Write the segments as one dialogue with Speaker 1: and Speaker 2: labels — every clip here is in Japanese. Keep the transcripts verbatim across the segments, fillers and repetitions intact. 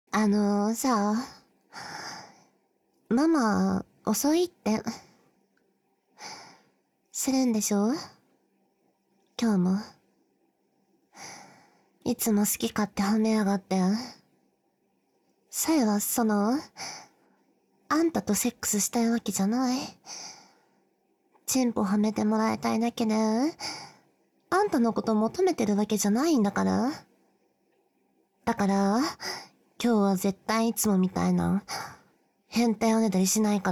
Speaker 1: あのー、さ、ママ、遅いって、するんでしょ今日も。いつも好き勝手褒めやがって。さえは、その、あんたとセックスしたいわけじゃない。チンポはめてもらいたいだけで、あんたのこと求めてるわけじゃないんだから。だから、今日は絶対いつもみたいな、変態おねだりしないから。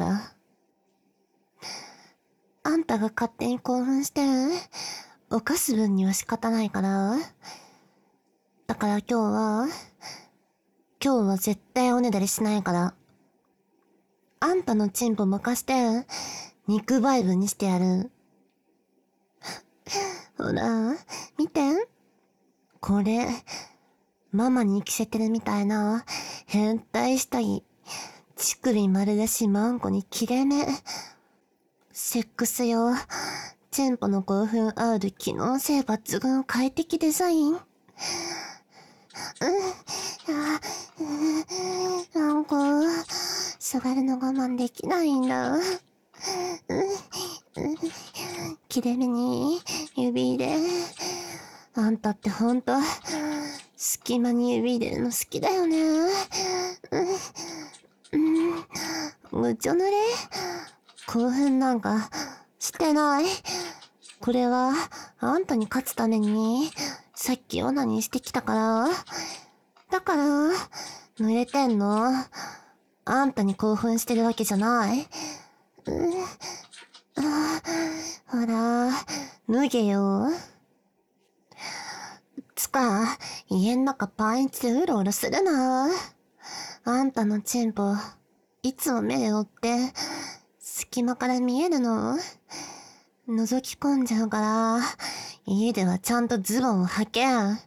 Speaker 1: あんたが勝手に興奮して、犯す分には仕方ないから。だから今日は、今日は絶対おねだりしないから。あんたのチンポ任して、肉バイブにしてやる。ほら、見て。これ、ママに着せてるみたいな、変態下着。乳首丸出しマンコに切れ目。セックス用、チンポの興奮ある機能性抜群快適デザイン。うん、あ、うん、なんか、触るの我慢できないんだ。うん、うん、切れ目に指入れ。あんたってほんと、隙間に指入れるの好きだよね。うん、うん、ぐちょ濡れ興奮なんかしてない。これは、あんたに勝つために、さっきオナニーしてきたから。だから、濡れてんの。あんたに興奮してるわけじゃない。うん、あ、ほら、脱げよ。つか、家ん中パンイチでうろうろするな。あんたのチンポ、いつも目で追って、隙間から見えるの。覗き込んじゃうから、家ではちゃんとズボンを履けん。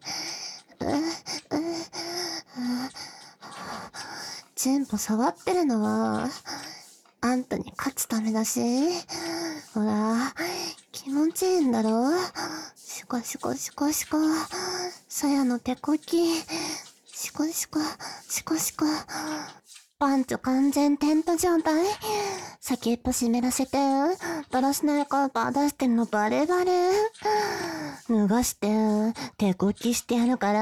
Speaker 1: チンポ触ってるのは、あんたに勝つためだし、ほら、気持ちいいんだろ。シコシコシコシコ、さやの手こき、シコシコ、シコシコ、パンチョ完全テント状態。先っぽ湿らせて、だらしないカーパー出してんのバレバレ。脱がして、手こきしてやるから、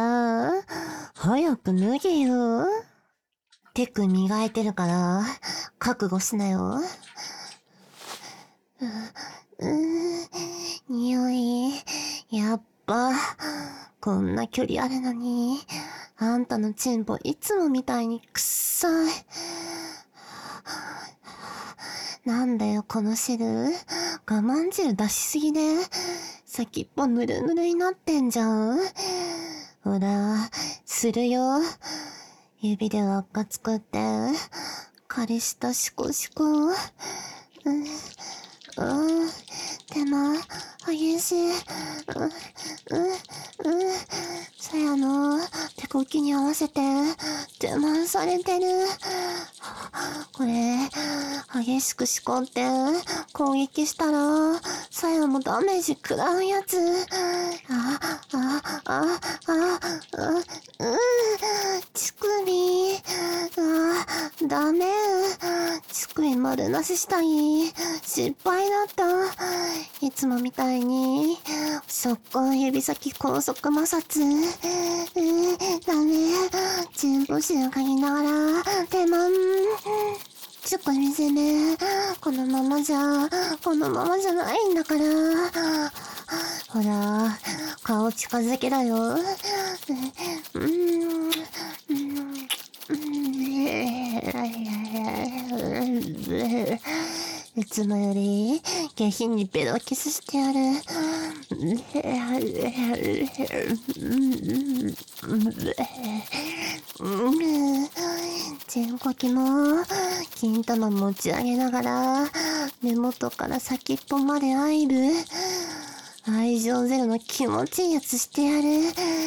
Speaker 1: 早く脱げよ。テク磨いてるから、覚悟しなよ。う、うー、匂い、やっぱ、こんな距離あるのに、あんたのチンポいつもみたいにくっさい。なんだよこの汁。我慢汁出しすぎで、先っぽぬるぬるになってんじゃん。ほら、するよ。指で輪っか作って、彼氏とシコシコ。うん、うん、手間、激しい。うん、うん、うん。さやの手こきに合わせて、手間されてる。これ、激しくしこって攻撃したら、さやもダメージ食らうやつ。あ、あ、あ、あ、あ、うん、乳首。あ、ダメ。乳首丸出ししたい。失敗だった。いつもみたいに、速攻指先高速摩擦。えー、ダメ。チンポシを嗅ぎながら、手間。乳首攻め。このままじゃ、このままじゃないんだから。ほら、顔近づけろよ。うん、うん、うん、いつもより下品にベロキスしてやる。チンコキも金玉持ち上げながら根元から先っぽまで愛る。愛情ゼロの気持ちいいやつしてやる。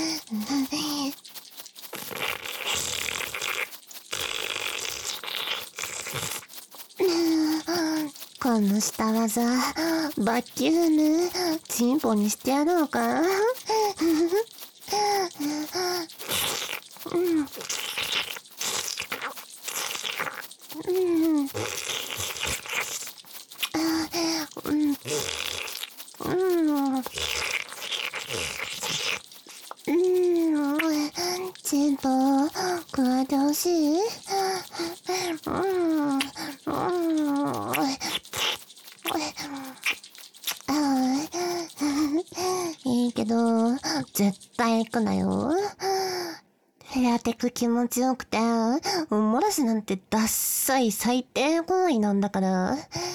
Speaker 1: この下技、バキューム、チンポにしてやろうか。 うんうんうんうんチンポ加えてほしい。うんうんいいけど絶対行くなよ。フェラテク気持ちよくて漏らすなんてダッサい最低行為なんだから。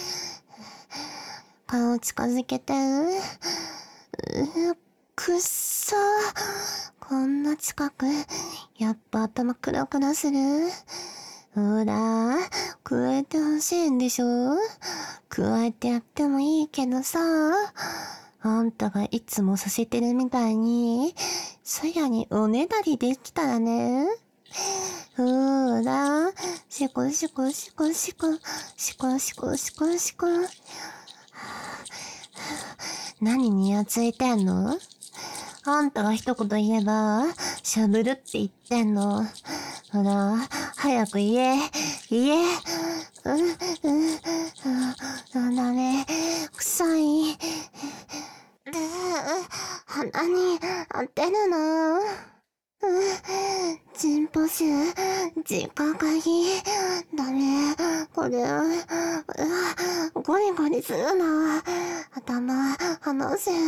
Speaker 1: 顔近づけて。うくっそこんな近くやっぱ頭クラクラする。ほら加えてほしいんでしょ。加えてやってもいいけどさ、あんたがいつもさせてるみたいにさやにおねだりできたらね。ほらシコシコシコシコシコシコシコシコ。何にやついてんの。あんたが一言言えばしゃぶるって言ってんの。ほら早く言え言え。うんうんうんダメ臭い。鼻に当てるの。チンポ臭直嗅ぎダメ。これゴリゴリするな。頭離せ。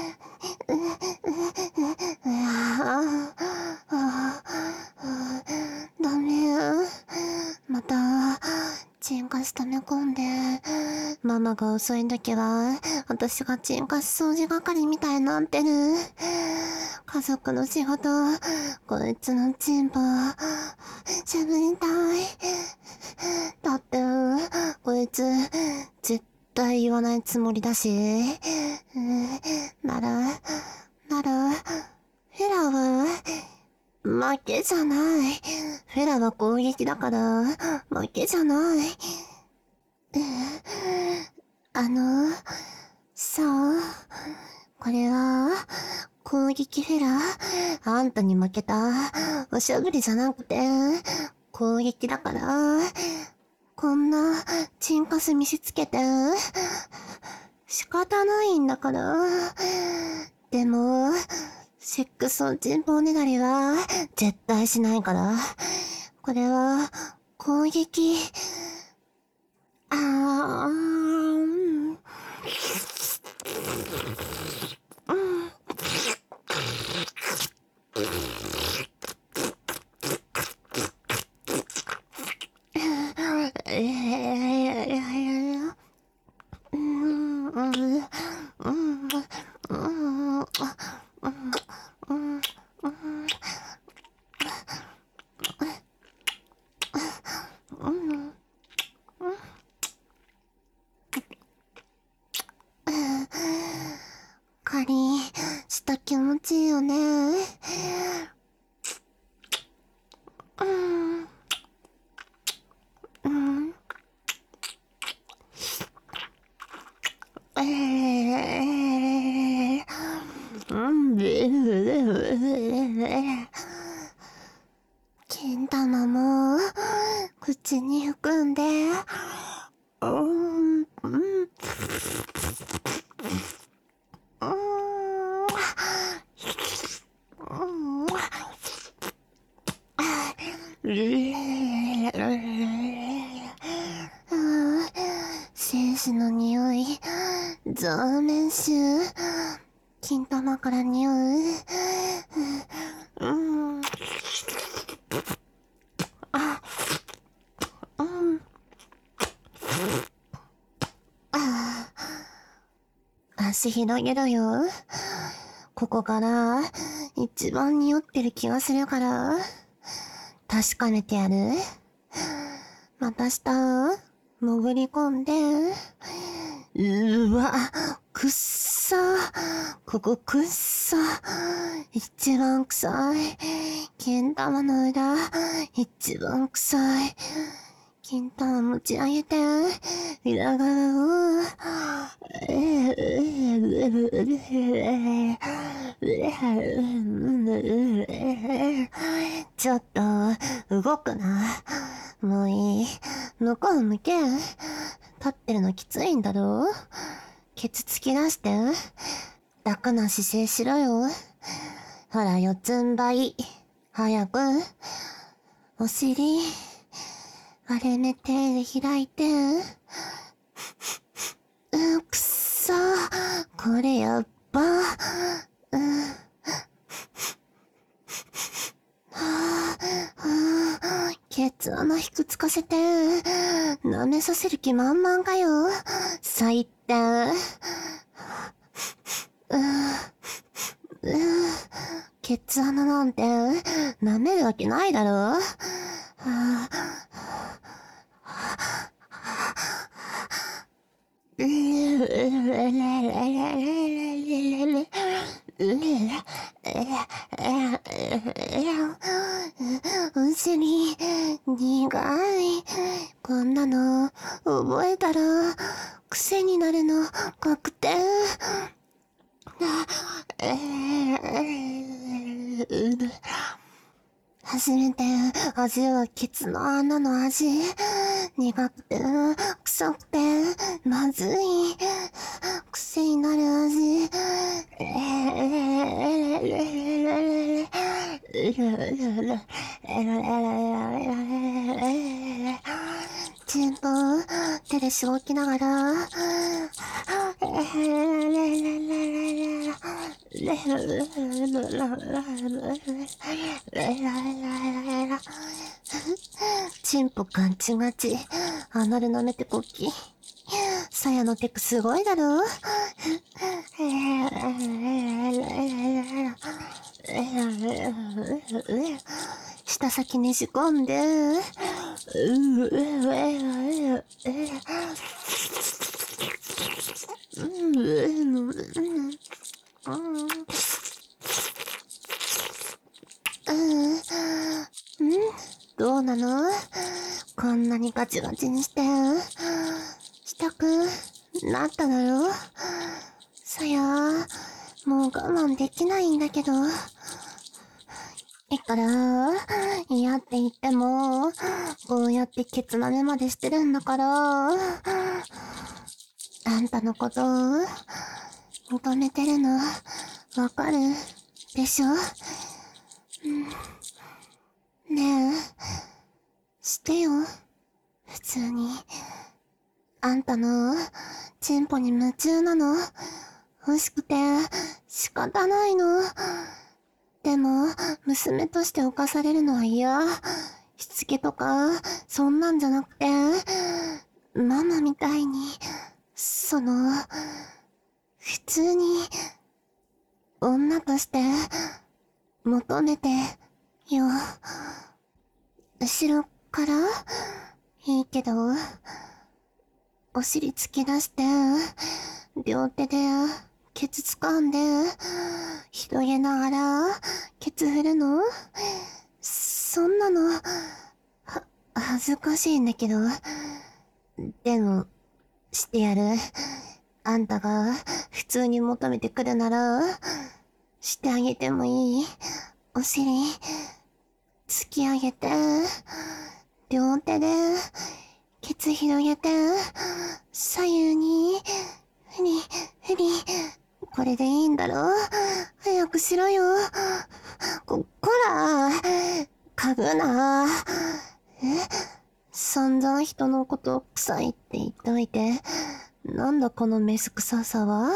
Speaker 1: ダメ。またチンカス溜め込んで、ママが遅い時は私がチンカス掃除係みたいになってる。家族の仕事こいつのチンポしゃぶりたい。だってこいつ絶対言わないつもりだし。ならならフェラは負けじゃない。フェラは攻撃だから負けじゃない。あのさあこれは攻撃フェラ。あんたに負けたおしゃぶりじゃなくて攻撃だから。こんなチンカス見せつけて仕方ないんだから。でもセックスのチンポねだりは絶対しないから。これは攻撃。あーうんええうんうんうんうん狩りした気持ちいいよね。うんうんええうん金玉も口に含んでうんうん精子の匂いザーメン臭金玉から匂う。うんあうんあ足広げろよ。ここから一番匂ってる気がするから確かめてやる。また下潜り込んで。うわくっさここくっさ一番臭い。金玉の裏一番臭い。金玉持ち上げて裏側をちょっと動くな。もういい。 向こう向け。立ってるのきついんだろ。ケツ突き出して。楽な姿勢しろよ。ほら、四つん這い。早く。お尻。割れ目手で開いて。うくそ。これやっば。うん。ケツ穴ひくつかせて、舐めさせる気満々かよ。最低。うー、うー、ケツ穴なんて、舐めるわけないだろ。はぁ、お尻、苦い。こんなの、覚えたら、癖になるの、確定。初めて味はケツの穴の味。苦くて、臭くて、まずい。癖になる味。チンポ、手でしごきながら、チンポガンチガチ。アナル舐めてこっき。さやのテクすごいだろ。舌先ねじ込んで。どうなの？こんなにガチガチにして。したくなっただろ？さや、もう我慢できないんだけど。いくら、嫌って言っても、こうやってケツ舐めまでしてるんだから。あんたのこと、認めてるの、わかるでしょ？うん、ねえ、してよ。普通に。あんたの、チンポに夢中なの。欲しくて、仕方ないの。でも、娘として犯されるのは嫌。しつけとか、そんなんじゃなくて、ママみたいに、その、普通に、女として、求めて、よ。後ろから、いいけど、お尻突き出して、両手で、ケツ掴んで、広げながら、ケツ振るの？そんなの、は、恥ずかしいんだけど。でも、してやる。あんたが、普通に求めてくるなら、してあげてもいい？お尻、突き上げて、両手で、ケツ広げて、左右に、ふり、ふり、これでいいんだろ？早くしろよ。こ、こら、嗅ぐな。え？散々人のこと臭いって言っといて、なんだこのメス臭さは？って、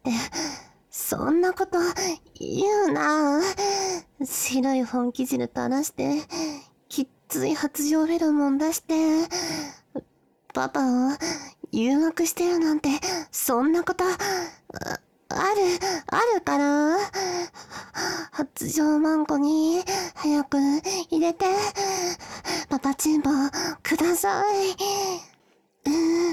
Speaker 1: そんなこと言うな。白い本気汁垂らして、きっつい発情フェロモン出して、パパを誘惑してるなんて、そんなこと、あ、ある、あるから。発情マンコに、早く入れて、パパチンポ、ください。うん、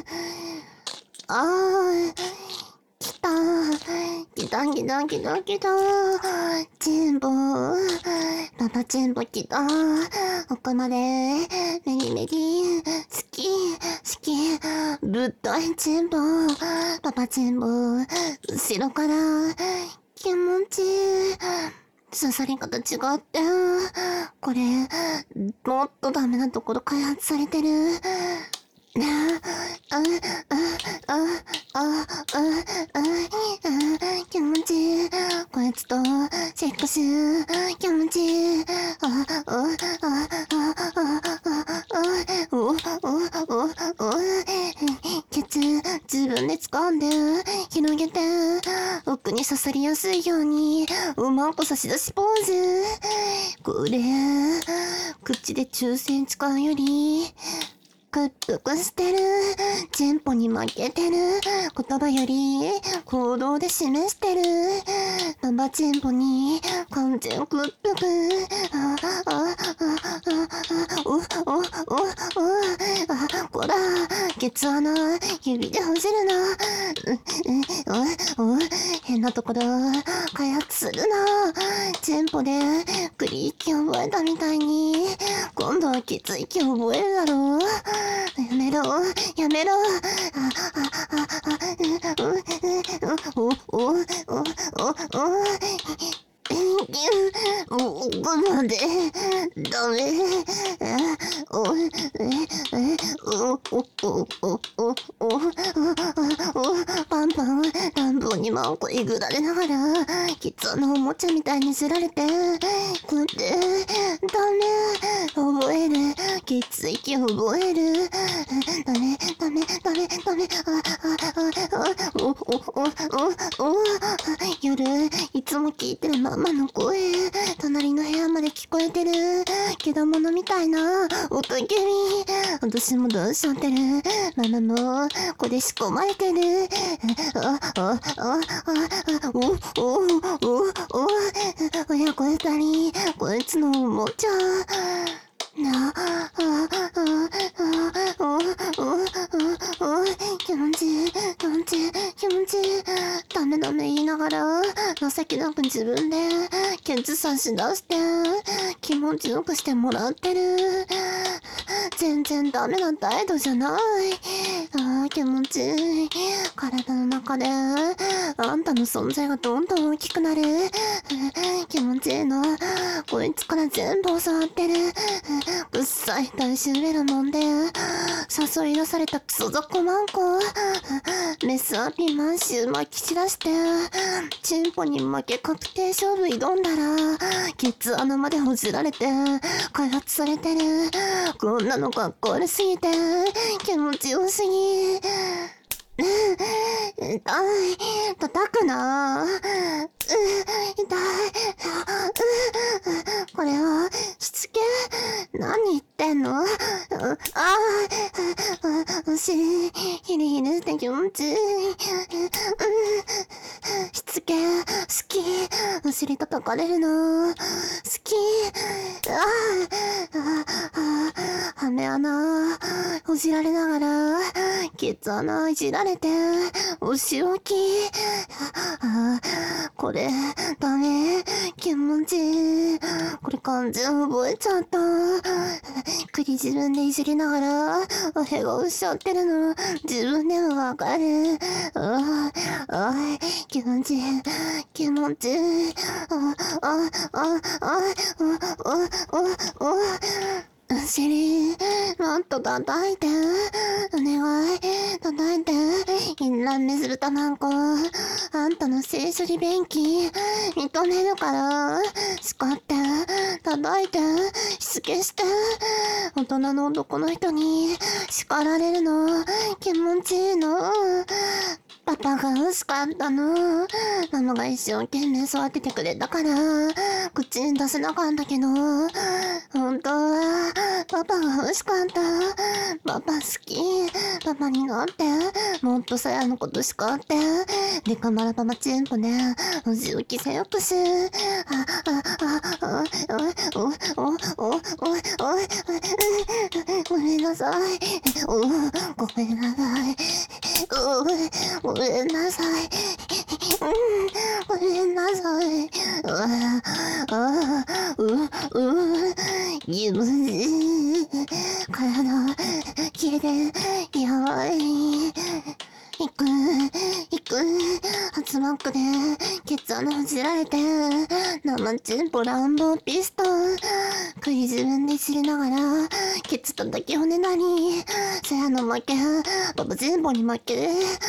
Speaker 1: あー、来た。来た来た来た来た。チンポ、パパチンポ来た。奥まで、メリメリ、好き、好き、ぶっといチンポ、パパチンポ、後ろから、気持ちいい。 刺さり方違って、これ、もっとダメなところ開発されてる。あ、あ、あ、あ、あ、あ、気持ちいい。こいつと、セックス、気持ちいい。あ、あ、あ、あ、あ、あ、あ、お、お、お、お、ケツ、自分で掴んで、広げて、奥に刺さりやすいように、うまく差し出しポーズ。これ、口で抽選使うより、屈服してる。テンポに負けてる。言葉より行動で示してる。ババチンポに完全屈服。あ、あ、あ、あ、あ、お、お、お、お、あ、こら、ケツ穴、指でほじるな。う、う、お、お、変なところ、開発するな。テンポで、クリーキ覚えたみたいに、今度は血液覚えるだろう。やめろ、やめろ。あ、あ、あ、あ、う、う、う、お、お、お、お、お、お、お、我慢で、ダメ。お、え、え、お、お、お、お、お、お、お、パンパン、乱暴にマンコえぐられながら、キツのおもちゃみたいにすられて、こうやって、ダメ、覚える、血液覚える、ダメ、ダメ、ダメ、ダメ、あ、あ、あ、あ、お、お、お、お、お、夜、いつも聞いてるママの声、隣の部屋まで聞こえてる、けど物みたいな、おたけび、私もどうしちゃってる、ママも、これ仕込まれてる、あ、あ、あ、あ、お、お、お、お、親子二人、こいつのおもちゃ、な、あ、あ、あ、あ、お、お、お、お、気持ちいい、気持ちいい、気持ちいい、ダメダメ言いながら、情けなく自分で、ケツ差し出して、気持ちよくしてもらってる。全然ダメな態度じゃない。ああ、気持ちいい。体の中で、あんたの存在がどんどん大きくなる。気持ちいいの。こいつから全部教わってる。うっさい大衆メロモンで、誘い出されたクソ族マンコ。メスアピマンシュ巻き散らして、チンポに負け確定勝負挑んだら、ケツ穴までほじられて、開発されてる。こんなのかっこ悪すぎて、気持ちよすぎ。痛い。叩くな。痛い。これは、しつけ。何言ってんの？ああ、お尻、ヒリヒリって気持ちいい。しつけ、好き。お尻叩かれるの。好き。ああ、はめ穴、ほじられながら、ケツ穴いじられて、お仕置き。ああ、これ、ダメ。気持ちいい。これ完全覚えちゃった。栗自分でいじりながら、おへがおっしゃってるの、自分でもわかる。ああ、ああ、気持ちいい。気持ちいい。ああ、ああ、ああ、お、お、お、お、お尻、もっと叩いて。お願い、叩いて。淫乱めするたまんこ。あんたの性処理便器、認めるから。叱って、叩いて、しつけして。大人の男の人に叱られるの、気持ちいいの。パパが欲しかったの。ママが一生懸命育ててくれたから、口に出せなかったけど、本当は、パパが欲しかった。パパ好き。パパになって、もっとさやのこと叱って、でかまらパパチンポで、おじおきせよくし。あ、あ、あ、あ、お、お、お、お、お、お、ごめんなさい。お、ごめんなさい。お、ごめんなさい。ごめんなさい。ああ、う、う、気持ちいい。体、きれい、やばい。 行く、行く、初マックで、ケツ穴ほじられて、生チンポ乱暴ピストン、栗自分で知りながら、ケツ叩き骨なり、せやの負け、ババチンポに負け、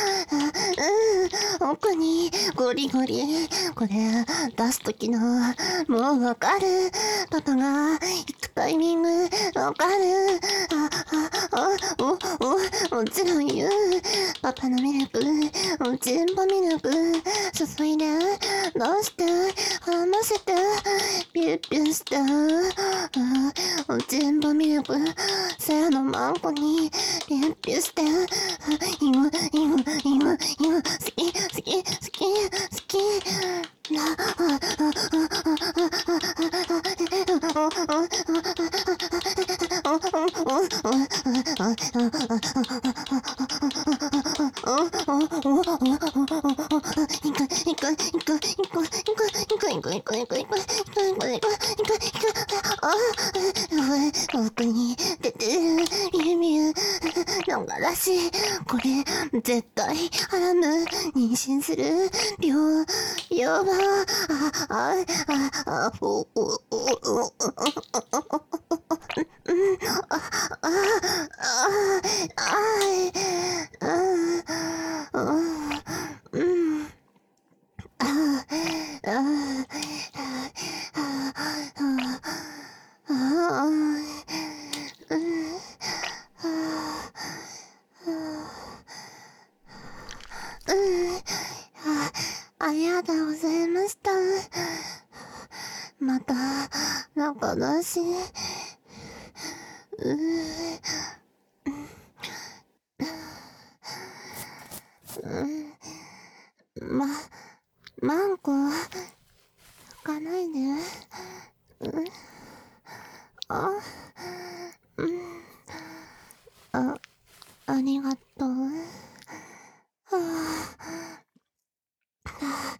Speaker 1: うん、奥に、ゴリゴリ、これ、出すときの、もうわかる、パパが、行くタイミング、わかる、あ、あ、あ、お、お、もちろん言う、パパのミルク、おちんぽミルク、注いで、出して、はませて、ピュッピュッして、おちんぽミルク、せやのマンコに、ピュッピュッして、イム、イム、イム、イム、好き、好き、好き、好き、な、あ、あ、奥に出てる指のがらし、これ絶対ハラム、妊娠する病やば、ああああおおおおうんあああああうんああありがとうございました。また、仲だし、うー、ま、マンコ、泣かないで。うん、あ、うん、あ、ありがとう。はあ、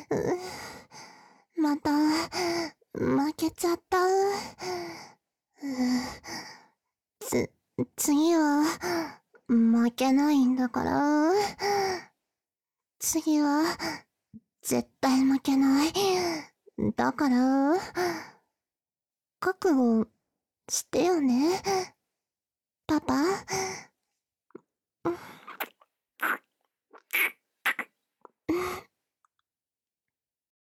Speaker 1: うまた、負けちゃった。つ、次は、負けないんだから。次は、絶対負けない。だから、覚悟してよね、パパ。